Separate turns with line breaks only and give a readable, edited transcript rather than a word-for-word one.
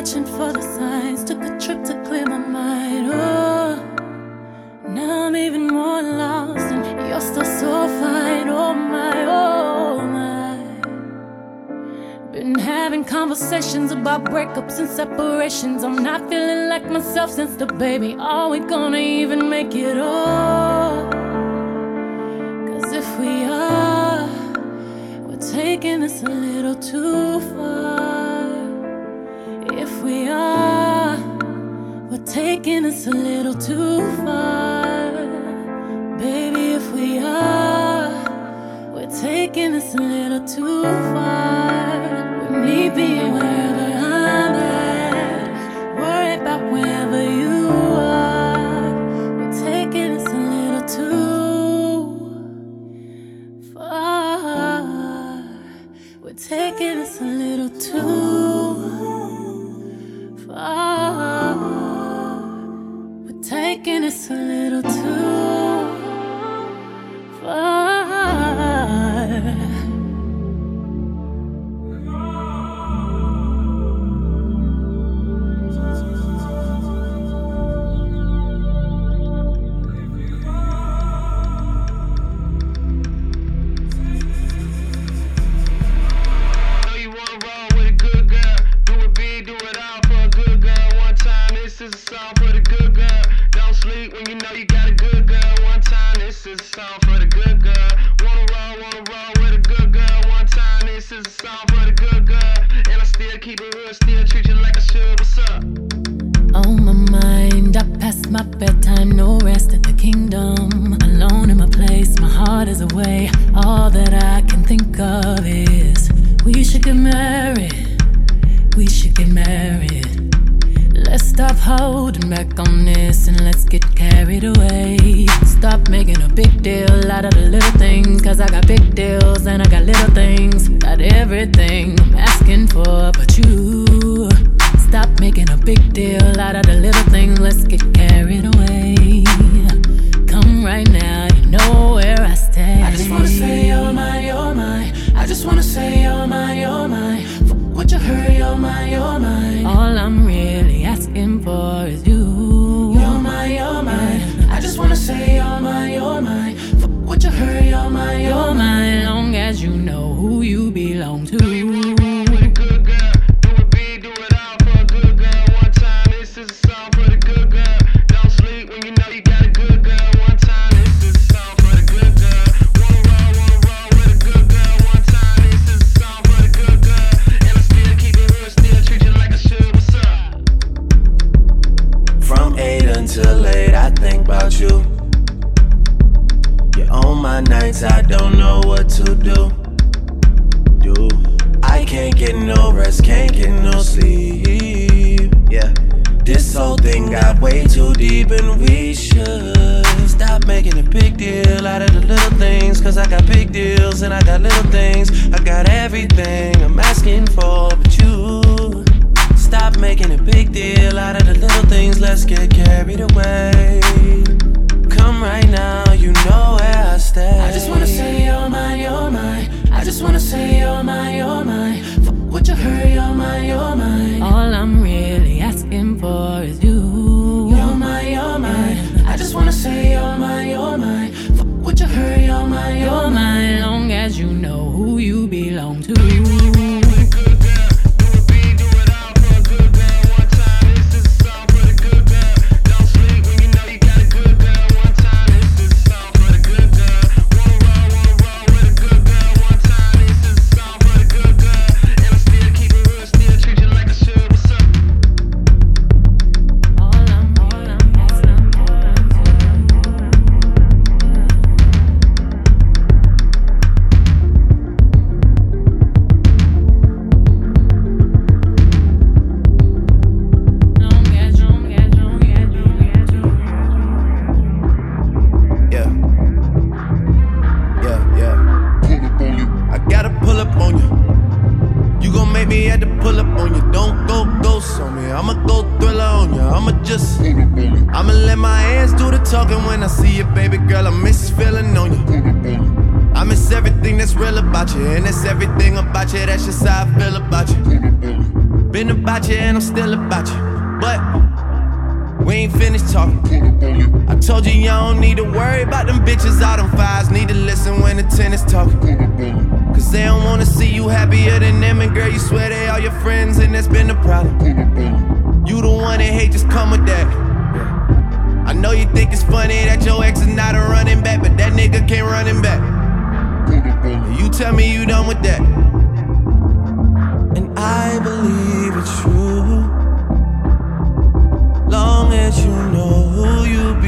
watching for the signs. Took a trip to clear my mind. Oh, now I'm even more lost, and you're still so fine. Oh my, oh my. Been having conversations about breakups and separations. I'm not feeling like myself since the baby. Are we gonna even make it all? Cause if we are, we're taking this a little too far. If we are, we're taking this a little too far. Baby, if we are, we're taking this a little too far. With me being wherever I'm at, worry about wherever you are. We're taking this a little too far. We're taking this a little too far. We're taking this a little too far.
This is a song for the good girl. Don't sleep when you know you got a good girl. One time, this is a song for the good girl. Wanna roll with a good girl. One time, this is a song for the good girl. And I still keep it real, still treat you like I should. What's up?
On my mind, I passed my bedtime, no rest at the kingdom. Alone in my place, my heart is away. All that I can think of is we should get married. We should get married. Let's stop holding back on this and let's get carried away. Stop making a big deal out of the little things, cause I got big deals and I got little things. Got everything I'm asking for but you. Stop making a big deal out of the little things, let's get carried away. Come right now, you know where I stay. I just wanna say you're mine, you're mine. I just wanna say you're mine, you're mine. What you heard, you're mine, you're mine. All I'm really asking for is you. You're mine, you're mine. I just wanna say you're mine, you're mine. What you heard, you're mine, you're mine. Long as you know who you belong to.
Till late, I think about you. You're on my nights, I don't know what to do. I can't get no rest, can't get no sleep. Yeah, this whole thing got way too deep, and we should stop making a big deal out of the little things. Cause I got big deals and I got little things. I got everything I'm asking for but you. Stop making a big deal out of the little things, let's get carried away. Come right now, you know where I stay.
I just wanna say you're mine, you're mine. I just wanna say you're mine, you're mine. What you heard, you're mine, you're mine. All I'm really asking for is you. You're mine, you're mine. I just wanna say you're mine, you're mine. What you heard, you're mine, you're mine. Long as you know who you belong to.
I'ma let my hands do the talking when I see you, baby girl. I miss feeling on you. I miss everything that's real about you, and it's everything about you that's just how I feel about you. Been about you and I'm still about you. But we ain't finished talking. I told you you don't need to worry about them bitches. All them fives need to listen when the tennis talking. Cause they don't wanna see you happier than them. And girl, you swear they all your friends, and that's been the problem. You the one that hate, just come with that. I know you think it's funny that your ex is not a running back, but that nigga can't run him back. You tell me you done with that. And I believe it's true, long as you know who you